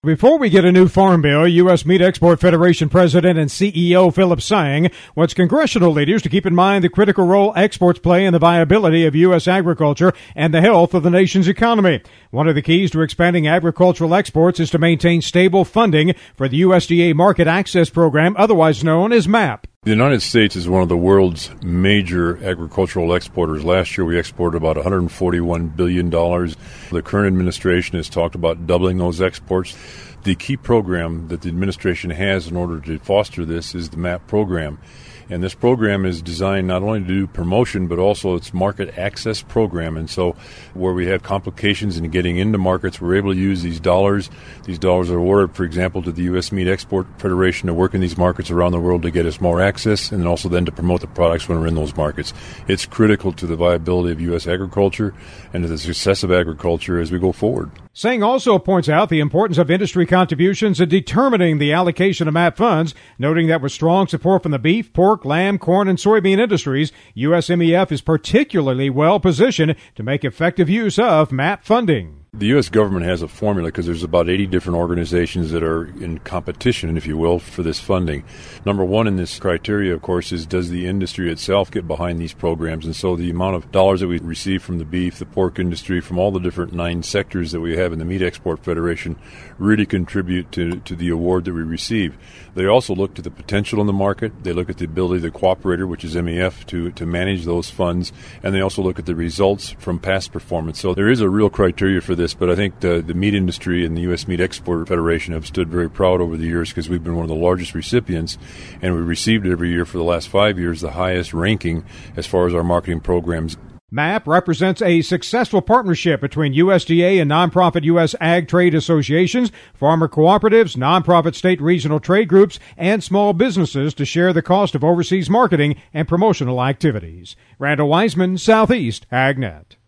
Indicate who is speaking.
Speaker 1: Before we get a new farm bill, U.S. Meat Export Federation President and CEO Philip Sang wants congressional leaders to keep in mind the critical role exports play in the viability of U.S. agriculture and the health of the nation's economy. One of the keys to expanding agricultural exports is to maintain stable funding for the USDA Market Access Program, otherwise known as MAP.
Speaker 2: The United States is one of the world's major agricultural exporters. Last year, we exported about $141 billion. The current administration has talked about doubling those exports. The key program that the administration has in order to foster this is the MAP program. And this program is designed not only to do promotion, but also it's market access program. And so where we have complications in getting into markets, we're able to use these dollars. These dollars are awarded, for example, to the U.S. Meat Export Federation to work in these markets around the world to get us more access and also then to promote the products when we're in those markets. It's critical to the viability of U.S. agriculture and to the success of agriculture as we go forward.
Speaker 1: Sang also points out the importance of industry contributions in determining the allocation of MAP funds, noting that with strong support from the beef, pork, lamb, corn, and soybean industries, USMEF is particularly well positioned to make effective use of MAP funding.
Speaker 2: The U.S. government has a formula because there's about 80 different organizations that are in competition, if you will, for this funding. Number one in this criteria, of course, is does the industry itself get behind these programs? And so the amount of dollars that we receive from the beef, the pork industry, from all the different 9 sectors that we have in the Meat Export Federation really contribute to the award that we receive. They also look to the potential in the market. They look at the ability of the cooperator, which is MEF, to manage those funds. And they also look at the results from past performance. So there is a real criteria for this. But I think the meat industry and the U.S. Meat Export Federation have stood very proud over the years because we've been one of the largest recipients, and we received every year for the last 5 years the highest ranking as far as our marketing programs.
Speaker 1: MAP represents a successful partnership between USDA and nonprofit U.S. ag trade associations, farmer cooperatives, nonprofit state regional trade groups, and small businesses to share the cost of overseas marketing and promotional activities. Randall Wiseman, Southeast AgNet.